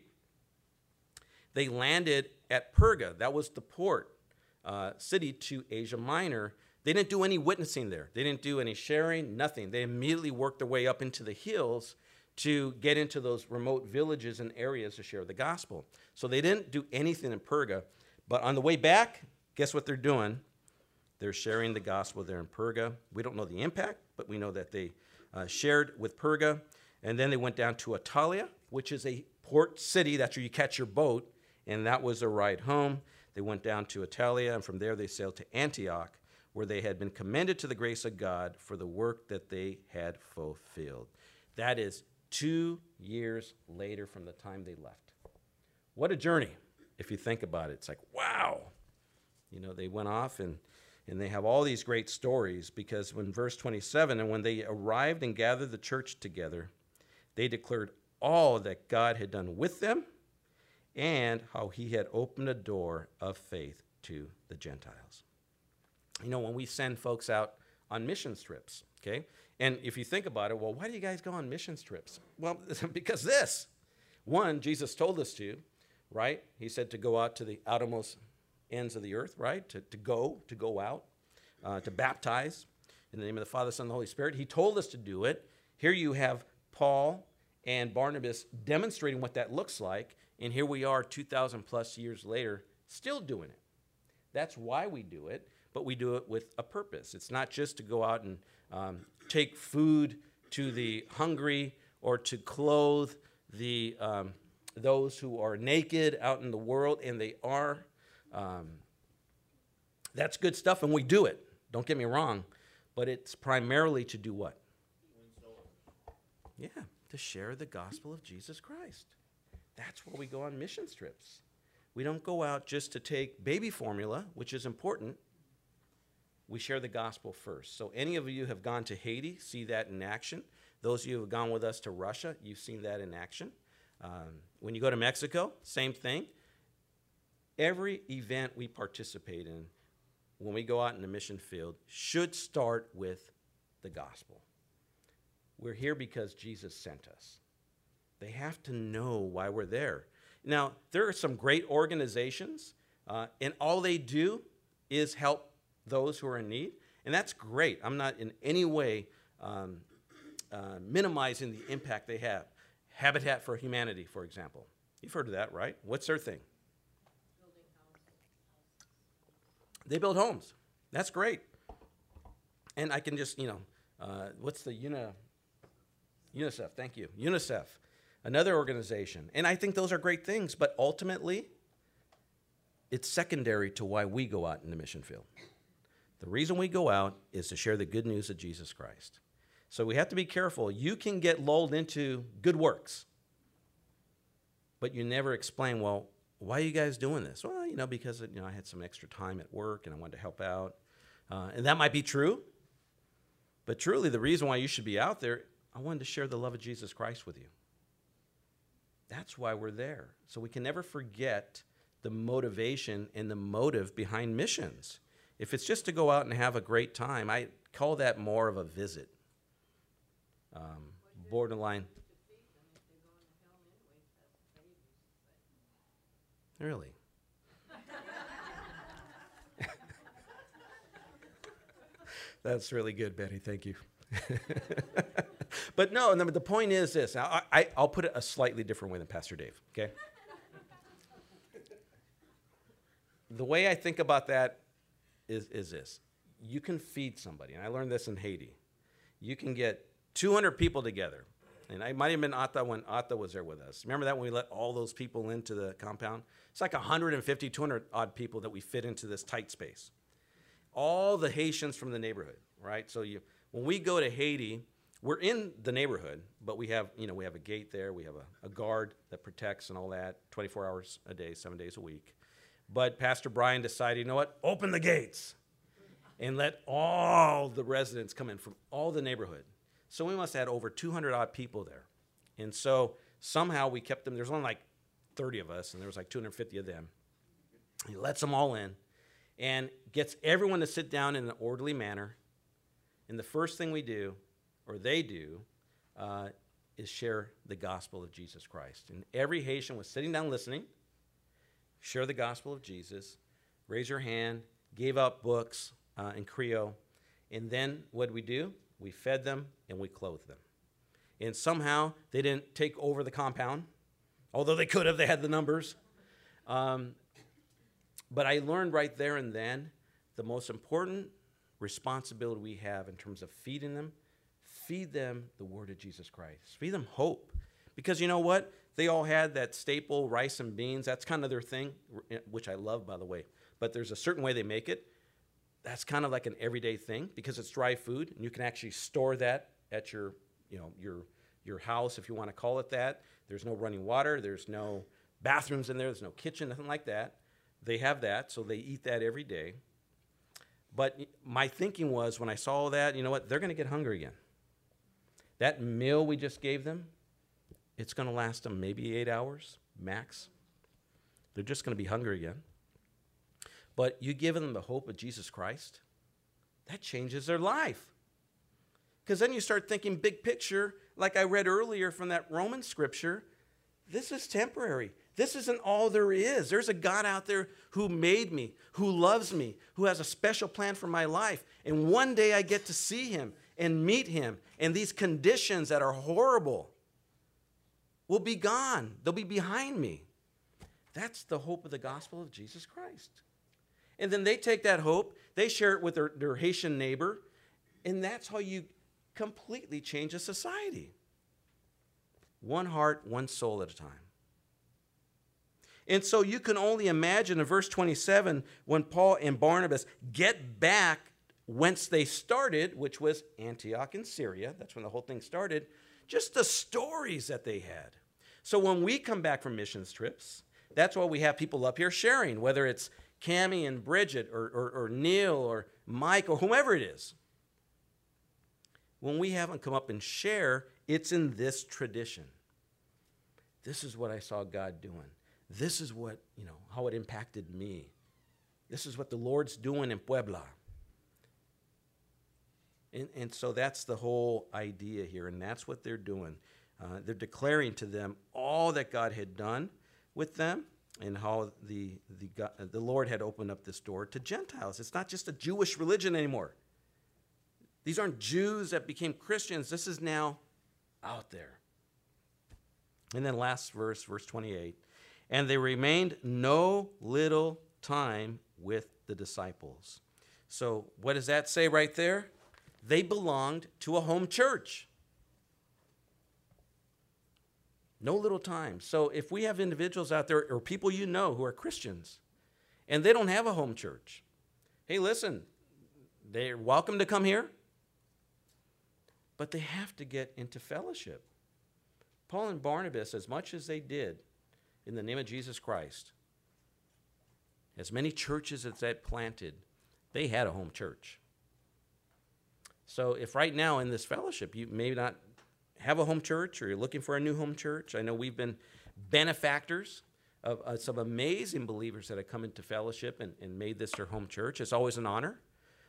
Speaker 1: They landed at Perga. That was the port city to Asia Minor. They didn't do any witnessing there. They didn't do any sharing, nothing. They immediately worked their way up into the hills to get into those remote villages and areas to share the gospel. So they didn't do anything in Perga. But on the way back, guess what they're doing? They're sharing the gospel there in Perga. We don't know the impact, but we know that they shared with Perga. And then they went down to Attalia, which is a port city. That's where you catch your boat. And that was a ride home. They went down to Attalia, and from there they sailed to Antioch, where they had been commended to the grace of God for the work that they had fulfilled. That is 2 years later from the time they left. What a journey, if you think about it. It's like, wow. You know, they went off, and they have all these great stories, because when verse 27, and when they arrived and gathered the church together, they declared all that God had done with them and how he had opened a door of faith to the Gentiles. You know, when we send folks out on mission trips, okay? And if you think about it, well, why do you guys go on mission trips? Well, because this. One, Jesus told us to, right? He said to go out to the outermost ends of the earth, right? To go out, to baptize in the name of the Father, Son, and the Holy Spirit. He told us to do it. Here you have Paul and Barnabas demonstrating what that looks like, and here we are 2,000 plus years later still doing it. That's why we do it. But we do it with a purpose. It's not just to go out and take food to the hungry or to clothe the those who are naked out in the world, and they are. That's good stuff, and we do it. Don't get me wrong, but it's primarily to do what? Yeah, to share the gospel of Jesus Christ. That's where we go on mission trips. We don't go out just to take baby formula, which is important. We share the gospel first. So any of you have gone to Haiti, see that in action. Those of you who have gone with us to Russia, you've seen that in action. When you go to Mexico, same thing. Every event we participate in, when we go out in the mission field, should start with the gospel. We're here because Jesus sent us. They have to know why we're there. Now, there are some great organizations, and all they do is help those who are in need, and that's great. I'm not in any way minimizing the impact they have. Habitat for Humanity, for example. You've heard of that, right? What's their thing? Building homes. They build homes. That's great. And I can just, what's the UNICEF? Thank you. UNICEF, another organization. And I think those are great things, but ultimately, it's secondary to why we go out in the mission field. The reason we go out is to share the good news of Jesus Christ. So we have to be careful. You can get lulled into good works, but you never explain, well, why are you guys doing this? Well, because I had some extra time at work and I wanted to help out. And that might be true, but truly the reason why you should be out there, I wanted to share the love of Jesus Christ with you. That's why we're there. So we can never forget the motivation and the motive behind missions. If it's just to go out and have a great time, I call that more of a visit. Borderline. Really? That's really good, Betty. Thank you. But no, the point is this. Now, I'll put it a slightly different way than Pastor Dave, okay? The way I think about that is this. You can feed somebody, and I learned this in Haiti. You can get 200 people together, and I might have been Atta when Atta was there with us. Remember that when we let all those people into the compound? It's like 150, 200 odd people that we fit into this tight space. All the Haitians from the neighborhood, right? So when we go to Haiti, we're in the neighborhood, but we have a gate there. We have a guard that protects and all that, 24 hours a day, 7 days a week. But Pastor Brian decided, you know what? Open the gates and let all the residents come in from all the neighborhood. So we must have had over 200 odd people there. And so somehow we kept them. There's only like 30 of us, and there was like 250 of them. He lets them all in and gets everyone to sit down in an orderly manner. And the first thing we do, or they do, is share the gospel of Jesus Christ. And every Haitian was sitting down listening, share the gospel of Jesus, raise your hand, gave out books in Creole. And then what did we do? We fed them and we clothed them. And somehow they didn't take over the compound, although they could have, they had the numbers. But I learned right there and then the most important responsibility we have in terms of feeding them, feed them the word of Jesus Christ. Feed them hope. Because you know what? They all had that staple rice and beans. That's kind of their thing, which I love, by the way. But there's a certain way they make it. That's kind of like an everyday thing because it's dry food, and you can actually store that at your house, if you want to call it that. There's no running water. There's no bathrooms in there. There's no kitchen, nothing like that. They have that, so they eat that every day. But my thinking was, when I saw that, you know what? They're going to get hungry again. That meal we just gave them, it's going to last them maybe 8 hours max. They're just going to be hungry again. But you give them the hope of Jesus Christ, that changes their life. Because then you start thinking big picture, like I read earlier from that Roman scripture. This is temporary. This isn't all there is. There's a God out there who made me, who loves me, who has a special plan for my life. And one day I get to see him and meet him. And these conditions that are horrible will be gone. They'll be behind me. That's the hope of the gospel of Jesus Christ. And then they take that hope, they share it with their Haitian neighbor, and that's how you completely change a society. One heart, one soul at a time. And so you can only imagine in verse 27 when Paul and Barnabas get back whence they started, which was Antioch in Syria. That's when the whole thing started. Just the stories that they had. So when we come back from missions trips, that's why we have people up here sharing, whether it's Cammie and Bridget or Neil or Mike or whomever it is. When we have them come up and share, it's in this tradition. This is what I saw God doing. This is what, how it impacted me. This is what the Lord's doing in Puebla. And so that's the whole idea here, and that's what they're doing. They're declaring to them all that God had done with them and how the Lord had opened up this door to Gentiles. It's not just a Jewish religion anymore. These aren't Jews that became Christians. This is now out there. And then last verse 28. And they remained no little time with the disciples. So what does that say right there? They belonged to a home church. No little time. So if we have individuals out there or people you know who are Christians and they don't have a home church, hey, listen, they're welcome to come here, but they have to get into fellowship. Paul and Barnabas, as much as they did in the name of Jesus Christ, as many churches as they planted, they had a home church. So if right now in this fellowship you may not have a home church or you're looking for a new home church, I know we've been benefactors of some amazing believers that have come into fellowship and made this their home church. It's always an honor.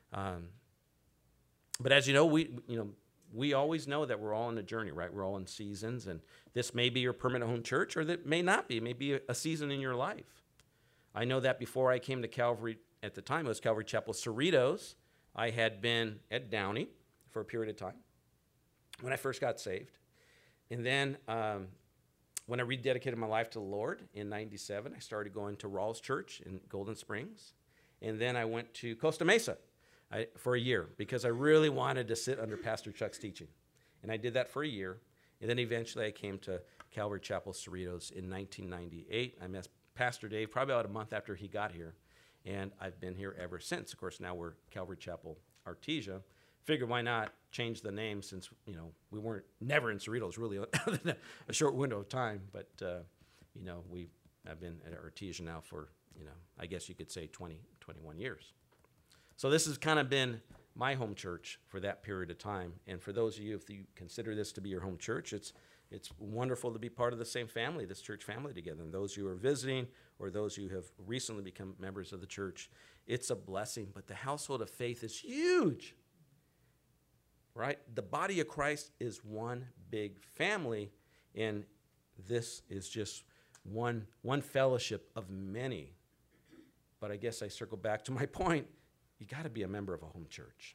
Speaker 1: But as you know, we always know that we're all on a journey, right? We're all in seasons, and this may be your permanent home church, or that may not be. It may be a season in your life. I know that before I came to Calvary, at the time it was Calvary Chapel Cerritos, I had been at Downey for a period of time when I first got saved. And then when I rededicated my life to the Lord in 97, I started going to Rawls Church in Golden Springs. And then I went to Costa Mesa for a year because I really wanted to sit under Pastor Chuck's teaching. And I did that for a year. And then eventually I came to Calvary Chapel Cerritos in 1998. I met Pastor Dave probably about a month after he got here. And I've been here ever since. Of course, now we're Calvary Chapel Artesia. Figured why not change the name since, we weren't never in Cerritos really other than a short window of time. But, I've been at Artesia now for, I guess you could say 20, 21 years. So this has kind of been my home church for that period of time. And for those of you, if you consider this to be your home church, it's wonderful to be part of the same family, this church family together. And those who are visiting or those who have recently become members of the church, it's a blessing. But the household of faith is huge, right? The body of Christ is one big family, and this is just one fellowship of many. But I guess I circle back to my point. You got to be a member of a home church.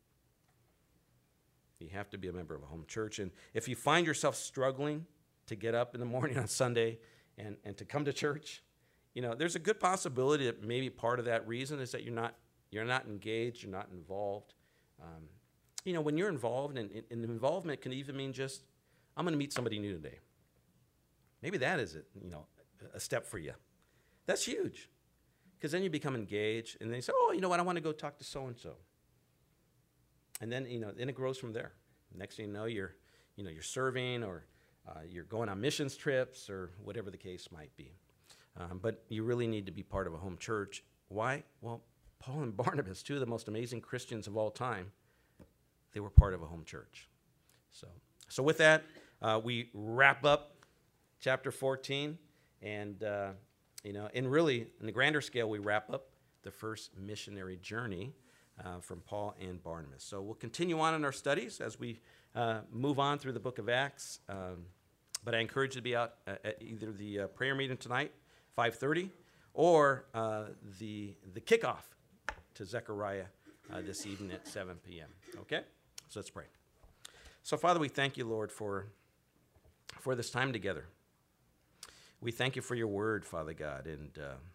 Speaker 1: You have to be a member of a home church. And if you find yourself struggling to get up in the morning on Sunday and to come to church, there's a good possibility that maybe part of that reason is that you're not engaged, you're not involved. When you're involved, and involvement can even mean just, I'm going to meet somebody new today. Maybe that is a step for you. That's huge. Because then you become engaged, and they say, oh, you know what, I want to go talk to so-and-so. And then, then it grows from there. Next thing you know, you're serving, or you're going on missions trips, or whatever the case might be. But you really need to be part of a home church. Why? Well, Paul and Barnabas, two of the most amazing Christians of all time, they were part of a home church. So with that, we wrap up chapter 14, and and really, in the grander scale, we wrap up the first missionary journey from Paul and Barnabas. So we'll continue on in our studies as we move on through the book of Acts. But I encourage you to be out at either the prayer meeting tonight, 5:30, or the kickoff to Zechariah this evening at 7 p.m. Okay? So let's pray. So, Father, we thank you, Lord, for this time together. We thank you for your word, Father God, and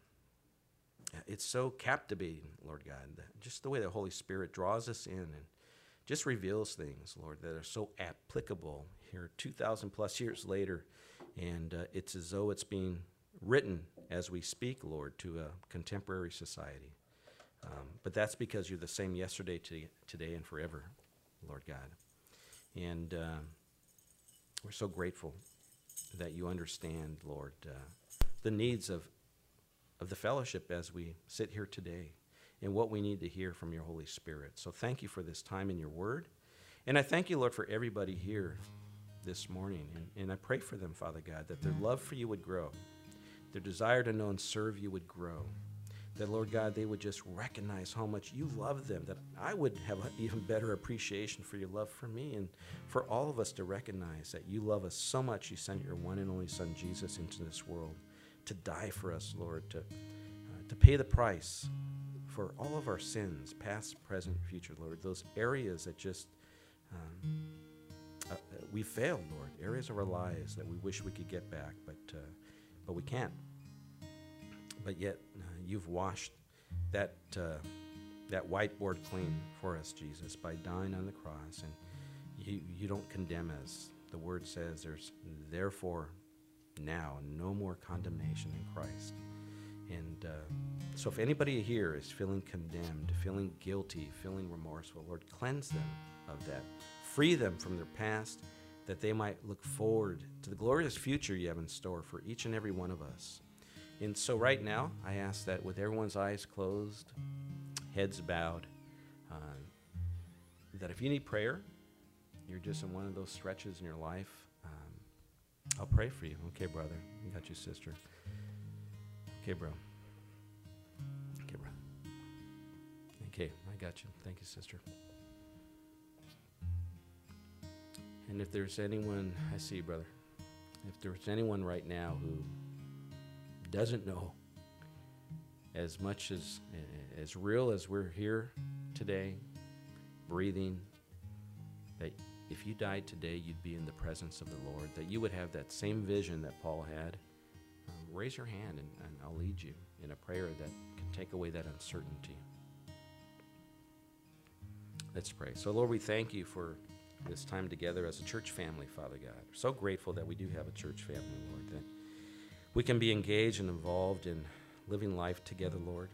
Speaker 1: it's so captivating, Lord God, just the way the Holy Spirit draws us in and just reveals things, Lord, that are so applicable here 2,000 plus years later, and it's as though it's being written as we speak, Lord, to a contemporary society. But that's because you're the same yesterday, today, and forever, Lord God. And we're so grateful that you understand, Lord, the needs of the fellowship as we sit here today and what we need to hear from your Holy Spirit. So thank you for this time in your word. And I thank you, Lord, for everybody here this morning. And I pray for them, Father God, that their love for you would grow, their desire to know and serve you would grow, that, Lord God, they would just recognize how much you love them, that I would have an even better appreciation for your love for me, and for all of us to recognize that you love us so much you sent your one and only Son, Jesus, into this world to die for us, Lord, to pay the price for all of our sins, past, present, future, Lord, those areas that just we failed, Lord, areas of our lives that we wish we could get back, but we can't. But yet, you've washed that whiteboard clean for us, Jesus, by dying on the cross. And you don't condemn us. The word says there's therefore now no more condemnation in Christ. And so if anybody here is feeling condemned, feeling guilty, feeling remorseful, Lord, cleanse them of that. Free them from their past, that they might look forward to the glorious future you have in store for each and every one of us. And so right now, I ask that with everyone's eyes closed, heads bowed, that if you need prayer, you're just in one of those stretches in your life, I'll pray for you. Okay, brother. I got you, sister. Okay, bro. Okay, bro. Okay, I got you. Thank you, sister. And if there's anyone, I see you, brother. If there's anyone right now who doesn't know as much as real as we're here today, breathing, that if you died today, you'd be in the presence of the Lord, that you would have that same vision that Paul had, raise your hand and I'll lead you in a prayer that can take away that uncertainty. Let's pray. So, Lord, we thank you for this time together as a church family, Father God. We're so grateful that we do have a church family, Lord, that we can be engaged and involved in living life together, Lord.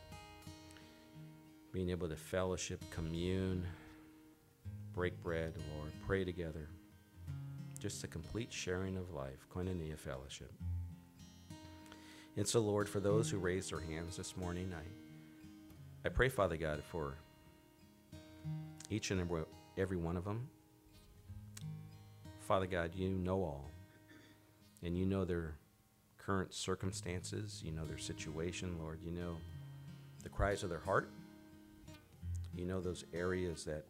Speaker 1: Being able to fellowship, commune, break bread, Lord, pray together. Just a complete sharing of life, koinonia fellowship. And so, Lord, for those who raised their hands this morning, I pray, Father God, for each and every one of them. Father God, you know all, and you know their current circumstances. You know their situation, Lord. You know the cries of their heart. You know those areas that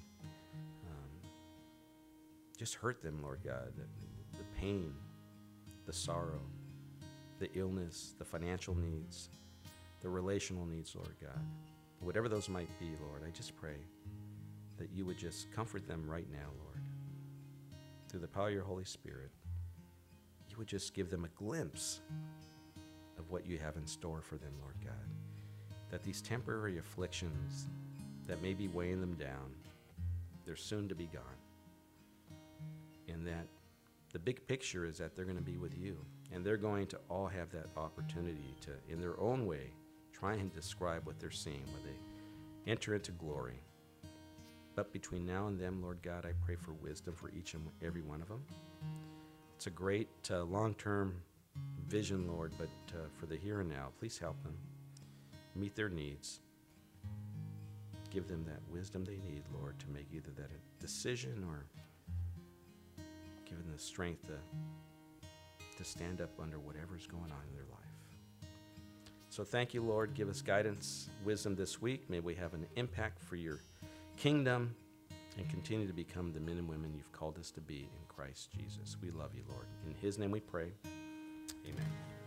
Speaker 1: just hurt them, Lord God, the pain, the sorrow, the illness, the financial needs, the relational needs, Lord God. Whatever those might be, Lord, I just pray that you would just comfort them right now, Lord. Through the power of your Holy Spirit, you would just give them a glimpse of what you have in store for them, Lord God. That these temporary afflictions that may be weighing them down, they're soon to be gone. And that the big picture is that they're going to be with you. And they're going to all have that opportunity to, in their own way, try and describe what they're seeing when they enter into glory. But between now and then, Lord God, I pray for wisdom for each and every one of them. It's a great long-term vision, Lord, but for the here and now, please help them. Meet their needs. Give them that wisdom they need, Lord, to make either that a decision or give them the strength to stand up under whatever's going on in their life. So thank you, Lord. Give us guidance, wisdom this week. May we have an impact for your kingdom and continue to become the men and women you've called us to be in Christ Jesus. We love you, Lord. In his name we pray. Amen.